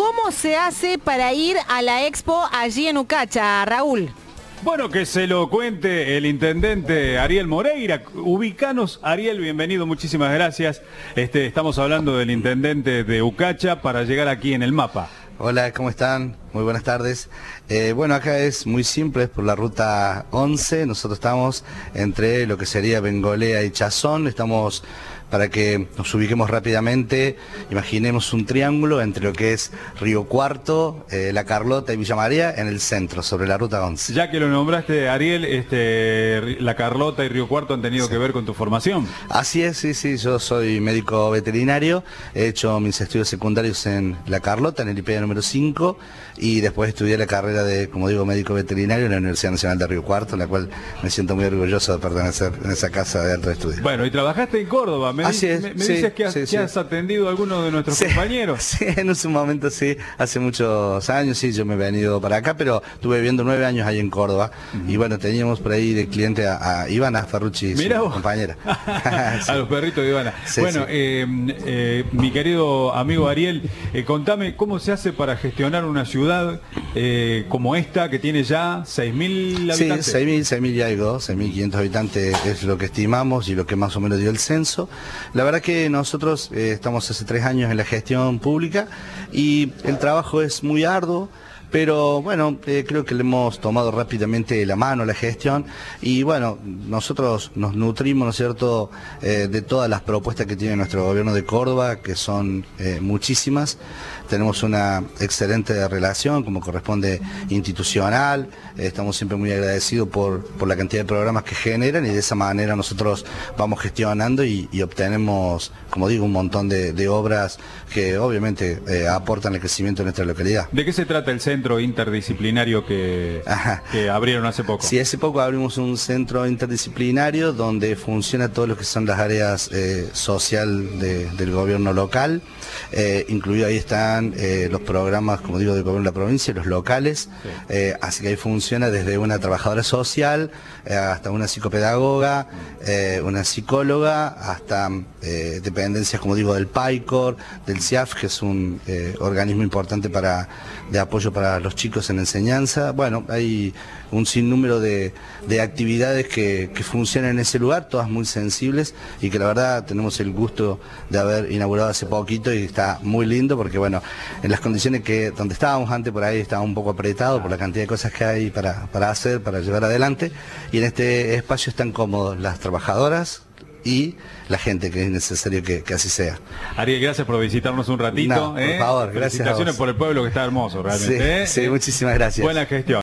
¿cómo se hace para ir a la expo allí en Ucacha, Raúl? Bueno, que se lo cuente el intendente Ariel Moreira. Ubicanos, Ariel, bienvenido, muchísimas gracias. Estamos hablando del intendente de Ucacha para llegar aquí en el mapa. Hola, ¿cómo están? Muy buenas tardes. Bueno, acá es muy simple, es por la ruta 11. Nosotros estamos entre lo que sería Bengolea y Chazón. Estamos, para que nos ubiquemos rápidamente, imaginemos un triángulo entre lo que es Río Cuarto, La Carlota y Villa María en el centro, sobre la ruta 11. Ya que lo nombraste, Ariel, La Carlota y Río Cuarto han tenido que ver con tu formación. Así es, sí, yo soy médico veterinario, he hecho mis estudios secundarios en La Carlota, en el IPEA número 5, y después estudié la carrera de, como digo, médico veterinario en la Universidad Nacional de Río Cuarto, en la cual me siento muy orgulloso de pertenecer en esa casa de alto estudio. Bueno, y trabajaste en Córdoba. Me dices que has atendido a alguno de nuestros compañeros. Sí, en ese momento sí, hace muchos años sí, yo me he venido para acá, pero estuve viviendo 9 años ahí en Córdoba, y bueno, teníamos por ahí de cliente a Ivana Ferrucci, su compañera. Sí. A los perritos de Ivana. Sí, bueno, sí. Mi querido amigo Ariel, contame cómo se hace para gestionar una ciudad como esta, que tiene ya 6.000 habitantes. Sí, 6.000 y algo, 6.500 habitantes es lo que estimamos y lo que más o menos dio el censo. La verdad que nosotros estamos hace 3 años en la gestión pública y el trabajo es muy arduo, pero bueno, creo que le hemos tomado rápidamente la mano a la gestión y bueno, nosotros nos nutrimos, ¿no es cierto?, de todas las propuestas que tiene nuestro gobierno de Córdoba, que son muchísimas. Tenemos una excelente relación, como corresponde, institucional. Estamos siempre muy agradecidos por la cantidad de programas que generan y de esa manera nosotros vamos gestionando y obtenemos, como digo, un montón de obras que obviamente aportan al crecimiento de nuestra localidad. ¿De qué se trata el centro interdisciplinario que abrieron hace poco? Sí, hace poco abrimos un centro interdisciplinario donde funciona todo lo que son las áreas social del gobierno local. Incluido ahí están los programas, como digo, del gobierno de la provincia, los locales, sí. Así que ahí funciona desde una trabajadora social hasta una psicopedagoga, una psicóloga, hasta dependencias, como digo, del PAICOR, del CIAF, que es un organismo importante de apoyo para los chicos en enseñanza. Bueno, hay un sinnúmero de actividades que funcionan en ese lugar, todas muy sensibles y que la verdad tenemos el gusto de haber inaugurado hace poquito y está muy lindo porque bueno, en las condiciones donde estábamos antes por ahí estaba un poco apretado por la cantidad de cosas que hay para hacer, para llevar adelante, y en este espacio están cómodos las trabajadoras y la gente, que es necesario que así sea. Ariel, gracias por visitarnos un ratito. No, por favor, gracias. Felicitaciones por el pueblo, que está hermoso realmente. Sí, sí, muchísimas gracias. Buena gestión.